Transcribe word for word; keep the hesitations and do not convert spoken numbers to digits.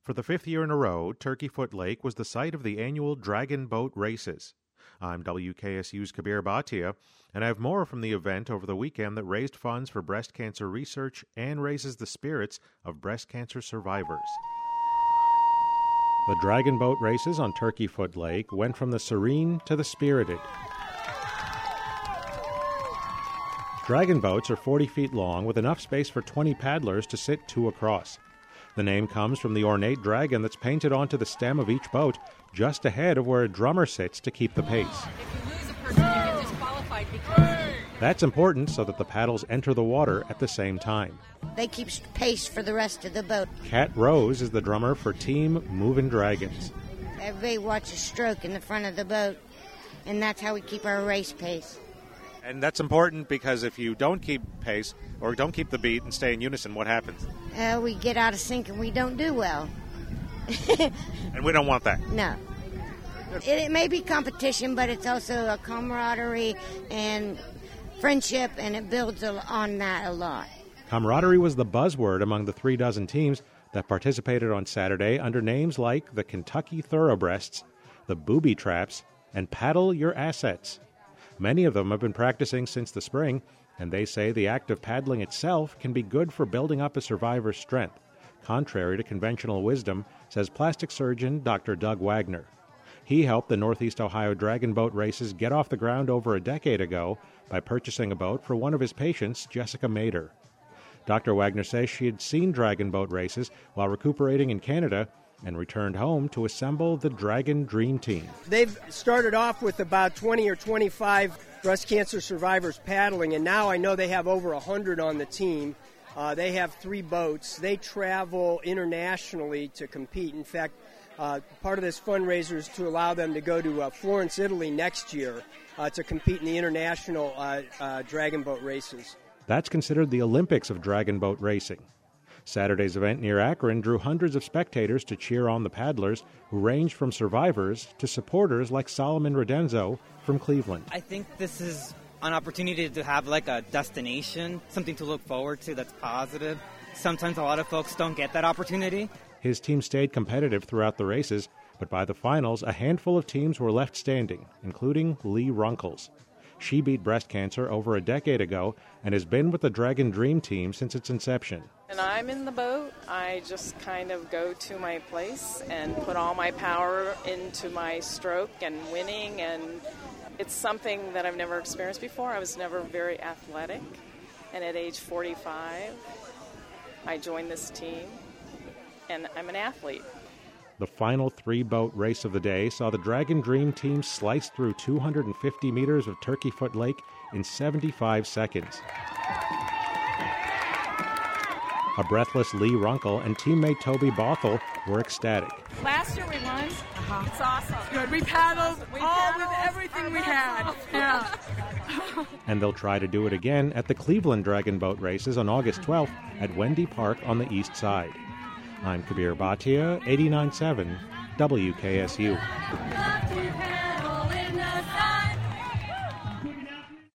For the fifth year in a row, Turkey Foot Lake was the site of the annual Dragon Boat Races. I'm W K S U's Kabir Bhatia, and I have more from the event over the weekend that raised funds for breast cancer research and raises the spirits of breast cancer survivors. The Dragon Boat Races on Turkey Foot Lake went from the serene to the spirited. Dragon boats are forty feet long with enough space for twenty paddlers to sit two across. The name comes from the ornate dragon that's painted onto the stem of each boat, just ahead of where a drummer sits to keep the pace. If you lose a person, you get disqualified because... That's important so that the paddles enter the water at the same time. They keep pace for the rest of the boat. Kat Rose is the drummer for Team Movin' Dragons. Everybody watches stroke in the front of the boat, and that's how we keep our race pace. And that's important because if you don't keep pace or don't keep the beat and stay in unison, what happens? Uh, we get out of sync and we don't do well. And we don't want that. No. It, it may be competition, but it's also a camaraderie and friendship, and it builds on that a lot. Camaraderie was the buzzword among the three dozen teams that participated on Saturday under names like the Kentucky Thoroughbreasts, the Booby Traps, and Paddle Your Assets. Many of them have been practicing since the spring, and they say the act of paddling itself can be good for building up a survivor's strength, contrary to conventional wisdom, says plastic surgeon Doctor Doug Wagner. He helped the Northeast Ohio Dragon Boat Races get off the ground over a decade ago by purchasing a boat for one of his patients, Jessica Mader. Doctor Wagner says she had seen Dragon Boat Races while recuperating in Canada and returned home to assemble the Dragon Dream Team. They've started off with about twenty or twenty-five breast cancer survivors paddling, and now I know they have over one hundred on the team. Uh, they have three boats. They travel internationally to compete. In fact, uh, part of this fundraiser is to allow them to go to uh, Florence, Italy next year uh, to compete in the international uh, uh, dragon boat races. That's considered the Olympics of dragon boat racing. Saturday's event near Akron drew hundreds of spectators to cheer on the paddlers, who ranged from survivors to supporters like Solomon Redenzo from Cleveland. I think this is an opportunity to have like a destination, something to look forward to that's positive. Sometimes a lot of folks don't get that opportunity. His team stayed competitive throughout the races, but by the finals, a handful of teams were left standing, including Lee Runkles. She beat breast cancer over a decade ago and has been with the Dragon Dream Team since its inception. When I'm in the boat, I just kind of go to my place and put all my power into my stroke and winning, and it's something that I've never experienced before. I was never very athletic, and at age forty-five, I joined this team, and I'm an athlete. The final three-boat race of the day saw the Dragon Dream Team slice through two hundred fifty meters of Turkey Foot Lake in seventy-five seconds. A breathless Lee Runkle and teammate Toby Bothell were ecstatic. Last year we won. Uh-huh. It's awesome. Good. We paddled we all paddled with everything we had. Yeah. And they'll try to do it again at the Cleveland Dragon Boat Races on August twelfth at Wendy Park on the east side. I'm Kabir Bhatia, eighty-nine point seven W K S U.